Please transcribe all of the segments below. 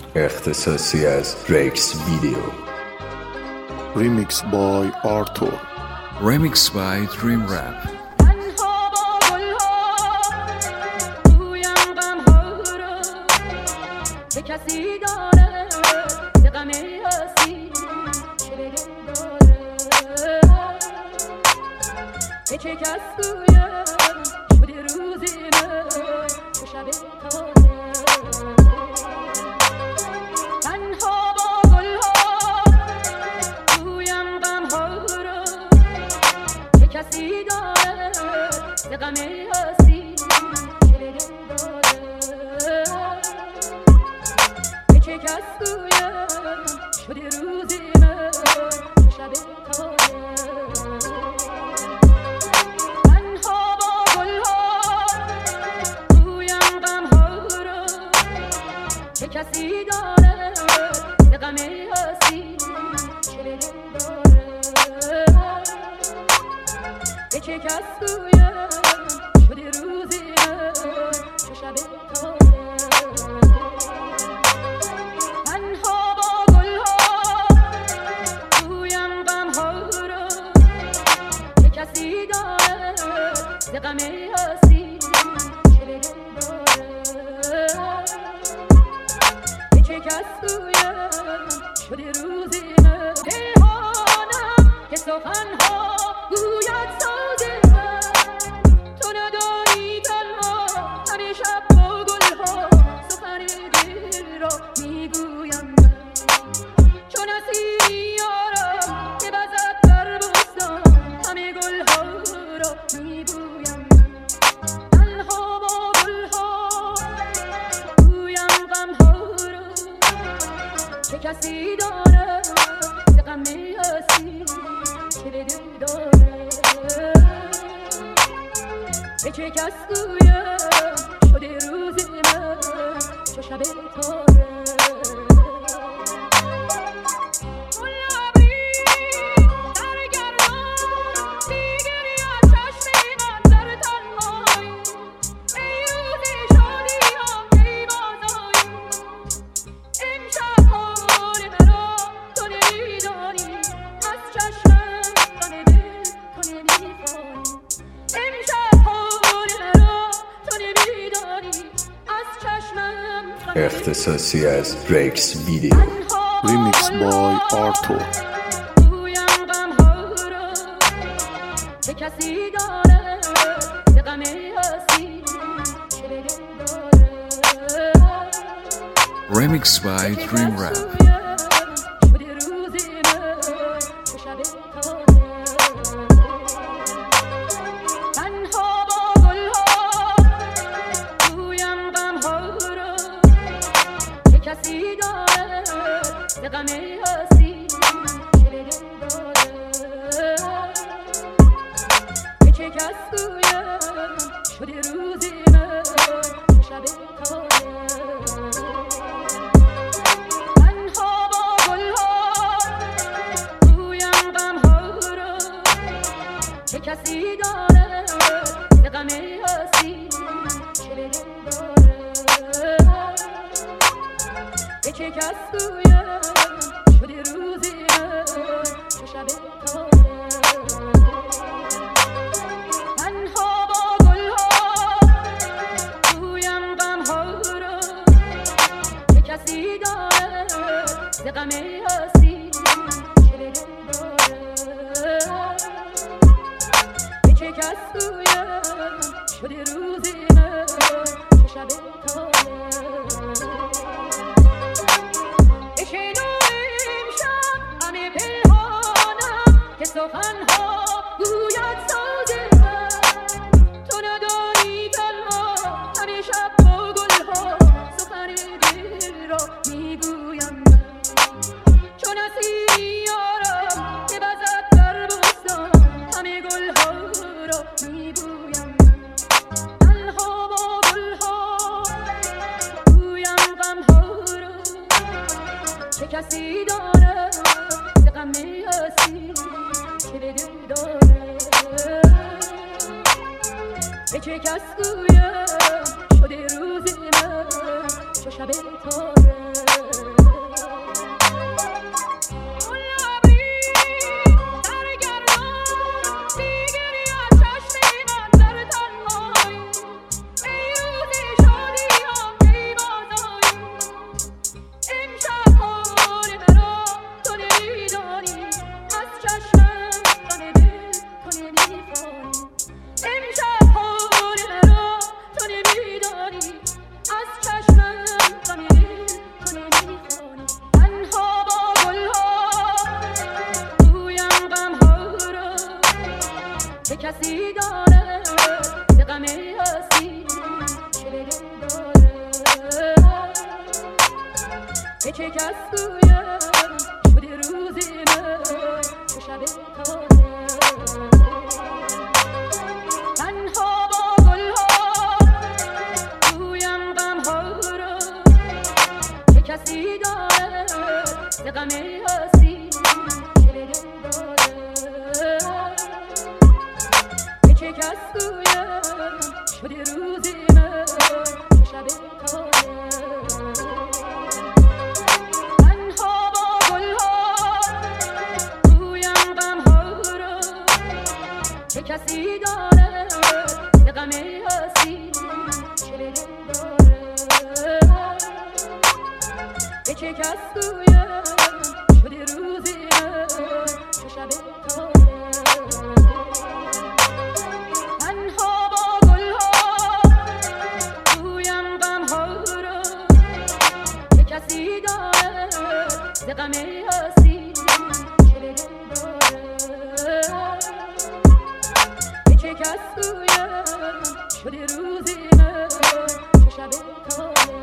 اختصاصی از ریکس ویدیو. Remix by Arthur. Remix by Dream Rap. کسی داره یه غم هستی چه دل داره چه کس گویم شده روزی من چه شب تاره تنها با گلها گویم غمها رو چه کسی داره یه غم هستی چه دل داره چه کس گویم شده روزی من شب تاره تنها با گلها گویم غمها رو چه کسی داره یه غم هستی چه دل داره چه کس گویم شده روزی من چه شب تاره کسی داره یه غم هستی چه دل داره چه کس گویم شده روزی من دلهانم که سخنها گوید ساز من تو ندانی تنها همه شب با گلها سخن دل را میگویم من چون نسیمی یارم که بزد در بستان همه گلها را میبویم تنها با گلها گویم غمها رو چه کسی داره یه غم هستی چه دل داره چه کس گویم شده روزی من چه شب تاره اختصاصی از ریکس ویدیو. Remix by Arthur. چه کسی داره یه غم هستی چه دل داره Remix by Dream Rap. شده روزی من چه شب تاره تنها با گلها گویم غمها رو چه کسی داره یه غم هستی چه دل داره چه کس گویم شده روزی من چه شب تاره تنها با گلها گویم غمها رو چه کسی داره یه غم هستی چه دل داره چه کس گویم شده روزی من چه شب تاره تنها با گلها گویم غمها رو چه کسی داره یه غم هستی چه دل داره چه کس گویم شده روزی من چه شب تاره که سخنها گوید ساز من تو ندانی تنها همه شب با گلها سخن دل را میگویم من چون نسیمی یارم که بزد در بستان همه گلها را میگویم من تنها با گلها گویم غمها رو چه کسی داره یه غم هستی چه دل داره چه کس گویم شده روزی من چه شب تاره چه کسی داره ز غم هستی چه دل داره به چه کس گویم شده روزی من چه شب تازه تنها با گلها گویم غمها رو چه کسی داره ز غم هستی چه دل داره به چه کس گویم شده روزی من چه شب تازه تنها با گلها گویم غمها رو چه کسی داره ز غم هستی چه دل داره به چه کس گویم شده روزی من چه شب تازه تنها با گلها گویم غمها رو چه کسی داره ز غم هستی چه دل داره به چه کس گویم شده روزی من چه شب تازه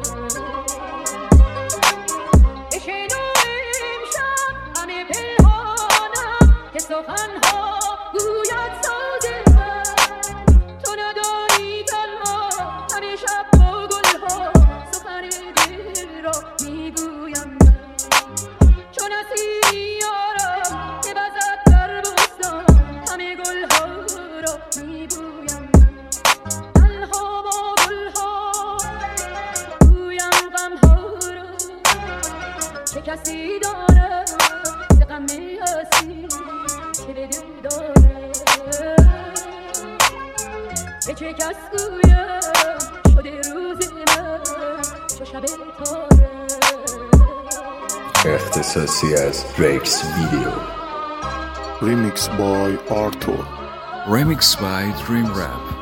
که سخنها گوید ساز من تو ندانی تنها همه شب با گلها سخن دل را میگویم من چون نسیمی یارم که وزد در بستان همه گلها را میگویم من تنها با گلها گویم غمها را چه کسی داره ز غم هستی چه دل داره به چه کس گویم شده روز من چه شب تازه اختصاصی از ریکس ویدیو Remix by Arthur. Remix by Dream Rap.